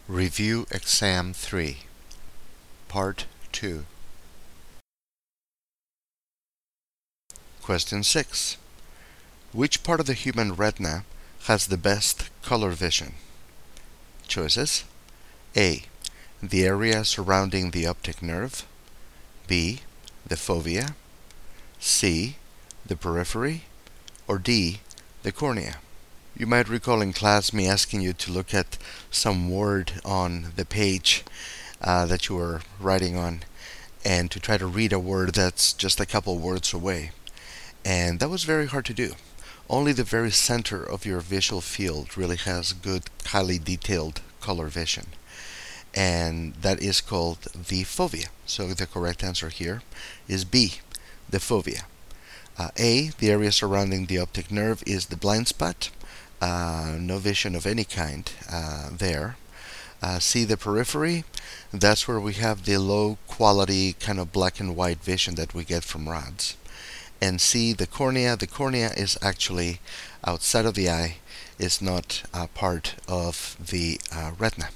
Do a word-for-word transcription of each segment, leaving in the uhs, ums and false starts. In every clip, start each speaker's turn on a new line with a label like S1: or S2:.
S1: Review Exam three, Part two. Question six. Which part of the human retina has the best color vision? Choices: A. The area surrounding the optic nerve. B. The fovea. C. The periphery. Or D. The cornea. You might recall in class me asking you to look at some word on the page uh, that you were writing on and to try to read a word that's just a couple words away. And that was very hard to do. Only the very center of your visual field really has good, highly detailed color vision. And that is called the fovea. So the correct answer here is B, the fovea. Uh, A, the area surrounding the optic nerve, is the blind spot. Uh, no vision of any kind uh, there. Uh, C, the periphery. That's where we have the low quality kind of black and white vision that we get from rods. And C, the cornea. The cornea is actually outside of the eye, is not uh, part of the uh, retina.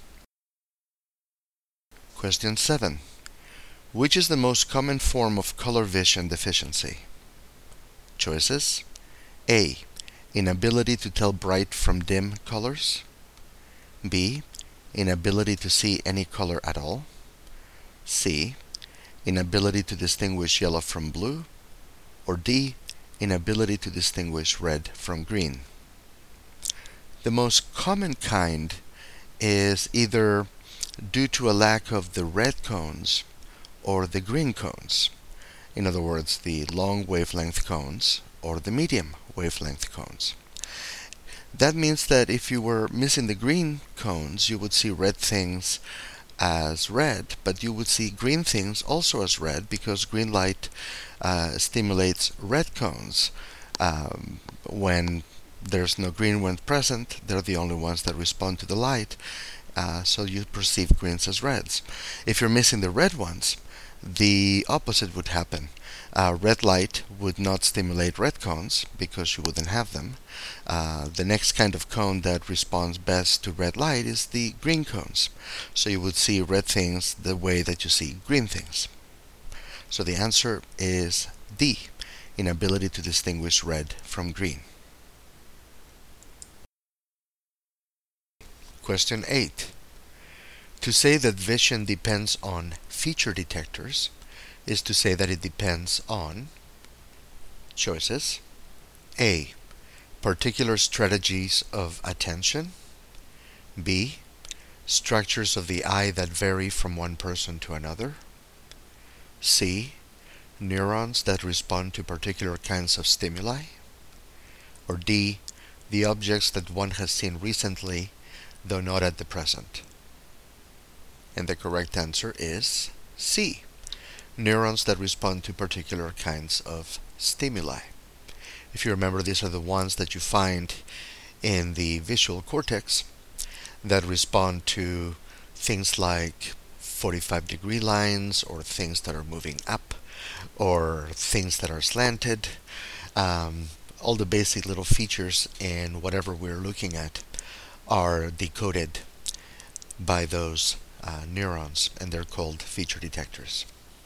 S1: Question seven. Which is the most common form of color vision deficiency? Choices: A. Inability to tell bright from dim colors. B. Inability to see any color at all. C. Inability to distinguish yellow from blue. Or D. Inability to distinguish red from green. The most common kind is either due to a lack of the red cones or the green cones. In other words, the long wavelength cones or the medium wavelength cones. That means that if you were missing the green cones, you would see red things as red, but you would see green things also as red because green light uh, stimulates red cones. Um, when there's no green one present, they're the only ones that respond to the light, uh, so you perceive greens as reds. If you're missing the red ones, the opposite would happen. Uh, red light would not stimulate red cones because you wouldn't have them. Uh, the next kind of cone that responds best to red light is the green cones. So you would see red things the way that you see green things. So the answer is D, inability to distinguish red from green. Question eight. To say that vision depends on feature detectors is to say that it depends on choices: A. Particular strategies of attention. B. Structures of the eye that vary from one person to another. C. Neurons that respond to particular kinds of stimuli. Or D. The objects that one has seen recently, though not at the present. And the correct answer is C. Neurons that respond to particular kinds of stimuli. If you remember, these are the ones that you find in the visual cortex that respond to things like forty-five degree lines, or things that are moving up, or things that are slanted. Um, all the basic little features in whatever we're looking at are decoded by those uh, neurons, and they're called feature detectors.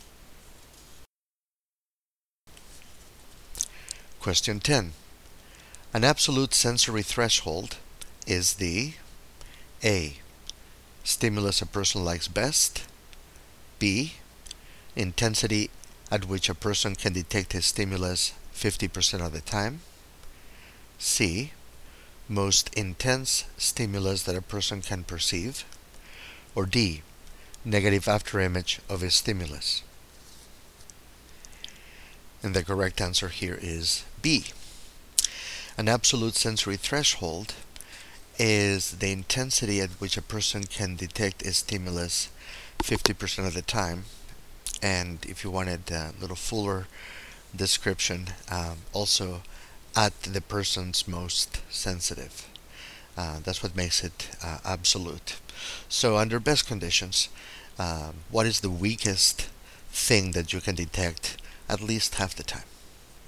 S1: Question ten. An absolute sensory threshold is the A. Stimulus a person likes best. B. Intensity at which a person can detect a stimulus fifty percent of the time. C. Most intense stimulus that a person can perceive. Or D. Negative afterimage of a stimulus. And the correct answer here is B. An absolute sensory threshold is the intensity at which a person can detect a stimulus fifty percent of the time. And if you wanted a little fuller description, um, also at the person's most sensitive. Uh, that's what makes it uh, absolute. So under best conditions, um, what is the weakest thing that you can detect at least half the time?